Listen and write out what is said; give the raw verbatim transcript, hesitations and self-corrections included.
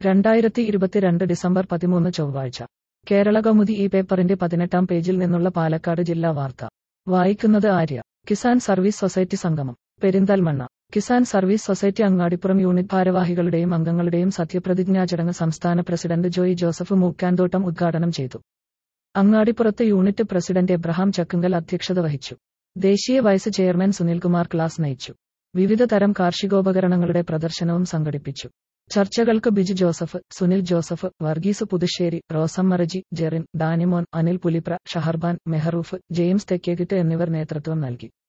രണ്ടായിരത്തി ഇരുപത്തിരണ്ട് ഡിസംബർ പതിമൂന്ന് ചൊവ്വാഴ്ച കേരളകൗമുദി ഈ പേപ്പറിന്റെ പതിനെട്ടാം പേജിൽ നിന്നുള്ള പാലക്കാട് ജില്ലാ വാർത്ത വായിക്കുന്നത് ആര്യ. കിസാൻ സർവീസ് സൊസൈറ്റി സംഗമം Perinthalmanna. Kisan service society Angadippuram unit ഭാരവാഹികളുടെയും അംഗങ്ങളുടെയും സത്യപ്രതിജ്ഞാ ചടങ്ങ് സംസ്ഥാന പ്രസിഡന്റ് ജോയി ജോസഫ് മൂക്കാൻതോട്ടം ഉദ്ഘാടനം ചെയ്തു. അങ്ങാടിപ്പുറത്ത് യൂണിറ്റ് പ്രസിഡന്റ് എബ്രഹാം ചക്കുങ്കൽ അധ്യക്ഷത വഹിച്ചു. ദേശീയ വൈസ് ചെയർമാൻ സുനിൽകുമാർ ക്ലാസ് നയിച്ചു. വിവിധ തരം കാർഷികോപകരണങ്ങളുടെ പ്രദർശനവും സംഘടിപ്പിച്ചു. ചർച്ചകൾക്ക് ബിജു ജോസഫ്, സുനിൽ ജോസഫ്, വർഗീസ് പുതുശ്ശേരി, റോസമ്മ റജി, ജെറിൻ, ഡാനിമോൻ, അനിൽ പുലിപ്ര, ഷഹർബാൻ, മെഹറൂഫ്, ജെയിംസ് തെക്കേകിട്ട് എന്നിവർ നേതൃത്വം നൽകി.